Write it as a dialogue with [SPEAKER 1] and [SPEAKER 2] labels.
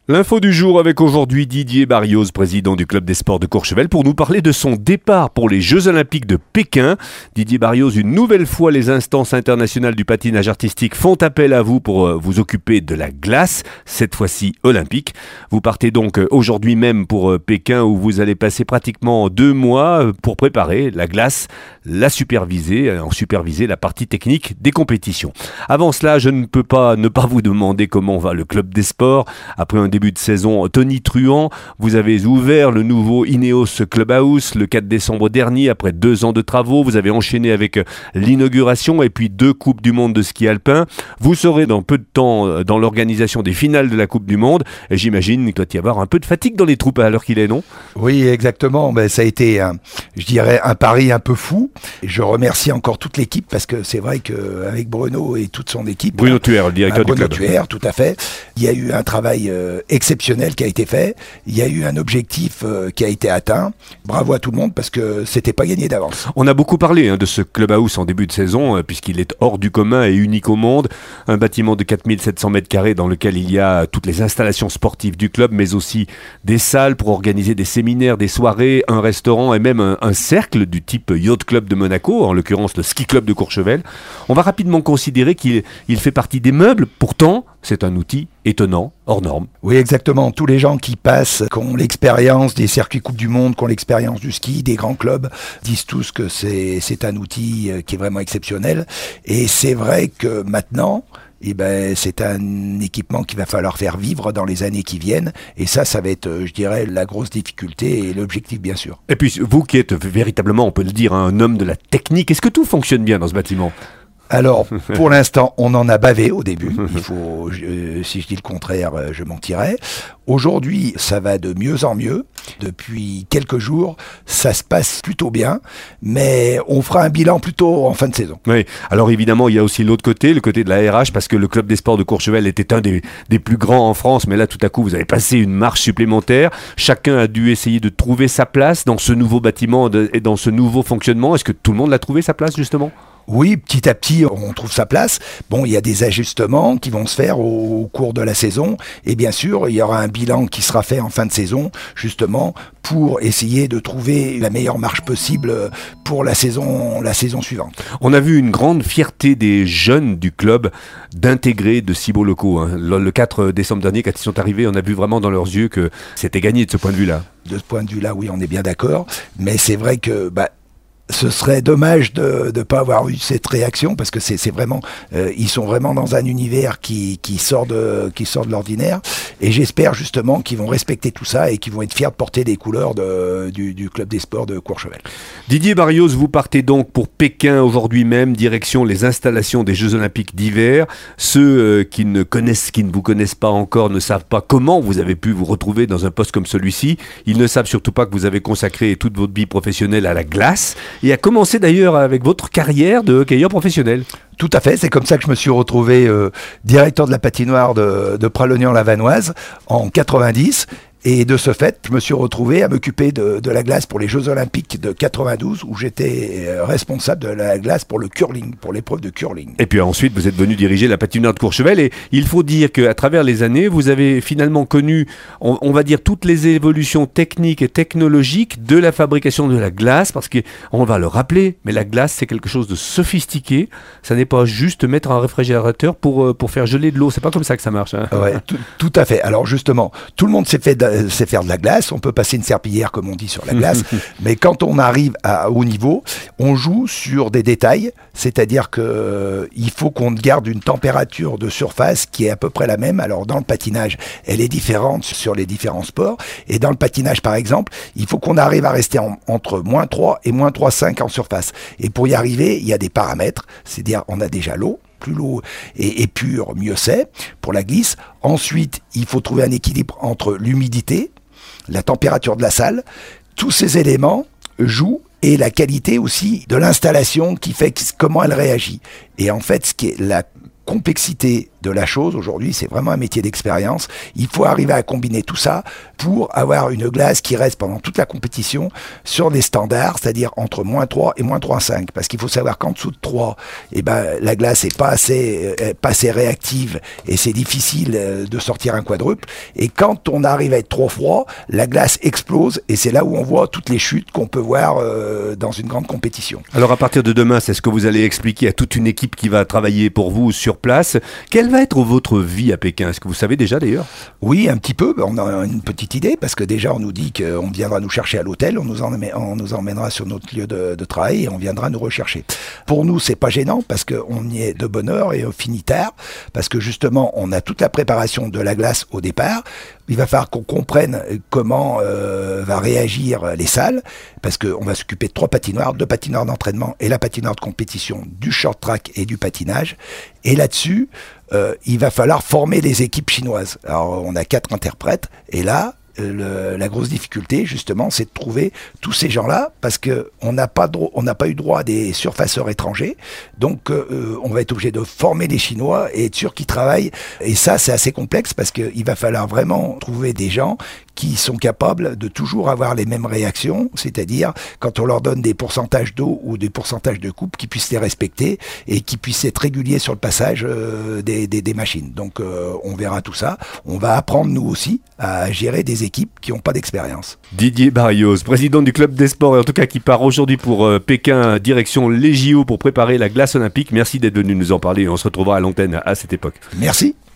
[SPEAKER 1] L'info du jour avec aujourd'hui Didier Barrios, président du club des sports de Courchevel, pour nous parler de son départ pour les Jeux Olympiques de Pékin. Didier Barrios, une nouvelle fois, les instances internationales du patinage artistique font appel à vous pour vous occuper de la glace, cette fois-ci olympique. Vous partez donc aujourd'hui même pour Pékin où vous allez passer pratiquement 2 mois pour préparer la glace, en superviser la partie technique des compétitions. Avant cela, je ne peux pas ne pas vous demander comment va le club des sports. Après un début de saison tonitruant, vous avez ouvert le nouveau Ineos Clubhouse le 4 décembre dernier après 2 ans de travaux. Vous avez enchaîné avec l'inauguration et puis 2 Coupes du Monde de ski alpin. Vous serez dans peu de temps dans l'organisation des finales de la Coupe du Monde et j'imagine qu'il doit y avoir un peu de fatigue dans les troupes à l'heure qu'il est, non ?
[SPEAKER 2] Oui, exactement. Ça a été, un pari un peu fou. Et je remercie encore toute l'équipe parce que c'est vrai qu'avec Bruno et toute son équipe...
[SPEAKER 1] Bruno Thuer, le directeur du club.
[SPEAKER 2] Bruno Thuer, tout à fait. Il y a eu un travail exceptionnel qui a été fait. Il y a eu un objectif qui a été atteint. Bravo à tout le monde parce que c'était pas gagné d'avance.
[SPEAKER 1] On a beaucoup parlé de ce clubhouse en début de saison puisqu'il est hors du commun et unique au monde. Un bâtiment de 4700 mètres carrés dans lequel il y a toutes les installations sportives du club mais aussi des salles pour organiser des séminaires, des soirées, un restaurant et même un cercle du type Yacht Club de Monaco, en l'occurrence le Ski Club de Courchevel. On va rapidement considérer qu'il fait partie des meubles. Pourtant, c'est un outil étonnant, hors norme.
[SPEAKER 2] Oui, exactement. Tous les gens qui passent, qui ont l'expérience des circuits Coupe du Monde, qui ont l'expérience du ski, des grands clubs, disent tous que c'est un outil qui est vraiment exceptionnel. Et c'est vrai que maintenant, c'est un équipement qu'il va falloir faire vivre dans les années qui viennent. Et ça va être, je dirais, la grosse difficulté et l'objectif, bien sûr.
[SPEAKER 1] Et puis, vous qui êtes véritablement, on peut le dire, un homme de la technique, est-ce que tout fonctionne bien dans ce bâtiment ?
[SPEAKER 2] Alors, pour l'instant, on en a bavé au début. Si je dis le contraire, je mentirais. Aujourd'hui, ça va de mieux en mieux. Depuis quelques jours, ça se passe plutôt bien. Mais on fera un bilan plutôt en fin de saison.
[SPEAKER 1] Oui. Alors évidemment, il y a aussi l'autre côté, le côté de la RH, parce que le club des sports de Courchevel était un des plus grands en France. Mais là, tout à coup, vous avez passé une marche supplémentaire. Chacun a dû essayer de trouver sa place dans ce nouveau bâtiment et dans ce nouveau fonctionnement. Est-ce que tout le monde l'a trouvé sa place, justement ?
[SPEAKER 2] Oui, petit à petit, on trouve sa place. Bon, il y a des ajustements qui vont se faire au cours de la saison. Et bien sûr, il y aura un bilan qui sera fait en fin de saison, justement, pour essayer de trouver la meilleure marche possible pour la saison suivante.
[SPEAKER 1] On a vu une grande fierté des jeunes du club d'intégrer de si beaux locaux. Le 4 décembre dernier, quand ils sont arrivés, on a vu vraiment dans leurs yeux que c'était gagné de ce point de vue-là.
[SPEAKER 2] De ce point de vue-là, oui, on est bien d'accord. Mais c'est vrai que... ce serait dommage de ne pas avoir eu cette réaction parce que c'est vraiment, ils sont vraiment dans un univers qui sort de l'ordinaire et j'espère justement qu'ils vont respecter tout ça et qu'ils vont être fiers de porter les couleurs du club des sports de Courchevel.
[SPEAKER 1] Didier Barrios, vous partez donc pour Pékin aujourd'hui même, direction les installations des Jeux Olympiques d'hiver. Ceux qui ne vous connaissent pas encore ne savent pas comment vous avez pu vous retrouver dans un poste comme celui-ci. Ils ne savent surtout pas que vous avez consacré toute votre vie professionnelle à la glace. Et a commencé d'ailleurs avec votre carrière de hockeyeur professionnel.
[SPEAKER 2] Tout à fait, c'est comme ça que je me suis retrouvé directeur de la patinoire de Pralognan-la-Vanoise en 90. Et de ce fait, je me suis retrouvé à m'occuper de la glace pour les Jeux Olympiques de 92, où j'étais responsable de la glace pour le curling, pour l'épreuve de curling.
[SPEAKER 1] Et puis ensuite, vous êtes venu diriger la patinoire de Courchevel. Et il faut dire qu'à travers les années, vous avez finalement connu, on va dire, toutes les évolutions techniques et technologiques de la fabrication de la glace, parce qu'on va le rappeler, mais la glace, c'est quelque chose de sophistiqué. Ça n'est pas juste mettre un réfrigérateur pour faire geler de l'eau. C'est pas comme ça que ça marche.
[SPEAKER 2] Ouais, tout à fait. Alors justement, tout le monde sait faire de la glace, on peut passer une serpillière comme on dit sur la glace, mais quand on arrive à haut niveau, on joue sur des détails, c'est-à-dire que il faut qu'on garde une température de surface qui est à peu près la même. Alors dans le patinage, elle est différente sur les différents sports, et dans le patinage par exemple, il faut qu'on arrive à rester entre -3 et -3,5 en surface. Et pour y arriver, il y a des paramètres, c'est-à-dire on a déjà l'eau. Plus l'eau est pure, mieux c'est pour la glisse. Ensuite, il faut trouver un équilibre entre l'humidité, la température de la salle. Tous ces éléments jouent et la qualité aussi de l'installation qui fait comment elle réagit. Et en fait, ce qui est la complexité de la chose aujourd'hui, c'est vraiment un métier d'expérience. Il faut arriver à combiner tout ça pour avoir une glace qui reste pendant toute la compétition sur des standards, c'est-à-dire entre -3 et -3,5. Parce qu'il faut savoir qu'en dessous de 3, la glace n'est pas assez réactive et c'est difficile de sortir un quadruple. Et quand on arrive à être trop froid, la glace explose et c'est là où on voit toutes les chutes qu'on peut voir dans une grande compétition.
[SPEAKER 1] Alors à partir de demain, c'est ce que vous allez expliquer à toute une équipe qui va travailler pour vous sur place. Quelle va être votre vie à Pékin? Est-ce que vous savez déjà d'ailleurs?
[SPEAKER 2] Oui, un petit peu. On a une petite idée parce que déjà on nous dit qu'on viendra nous chercher à l'hôtel, on nous emmènera sur notre lieu de travail et on viendra nous rechercher. Pour nous, c'est pas gênant parce qu'on y est de bonne heure et on finit tard parce que justement on a toute la préparation de la glace au départ. Il va falloir qu'on comprenne comment va réagir les salles, parce qu'on va s'occuper de 3 patinoires, 2 patinoires d'entraînement et la patinoire de compétition, du short track et du patinage. Et là-dessus, il va falloir former les équipes chinoises. Alors on a 4 interprètes, et là, la grosse difficulté, justement, c'est de trouver tous ces gens-là, parce qu'on n'a pas eu droit à des surfaceurs étrangers, donc on va être obligé de former les Chinois et être sûr qu'ils travaillent. Et ça, c'est assez complexe, parce qu'il va falloir vraiment trouver des gens qui sont capables de toujours avoir les mêmes réactions, c'est-à-dire quand on leur donne des pourcentages d'eau ou des pourcentages de coupe, qu'ils puissent les respecter et qu'ils puissent être réguliers sur le passage des machines. Donc on verra tout ça. On va apprendre nous aussi à gérer des équipes qui n'ont pas d'expérience.
[SPEAKER 1] Didier Barrios, président du club des sports, et en tout cas qui part aujourd'hui pour Pékin, direction les JO pour préparer la glace olympique. Merci d'être venu nous en parler et on se retrouvera à l'antenne à cette époque.
[SPEAKER 2] Merci.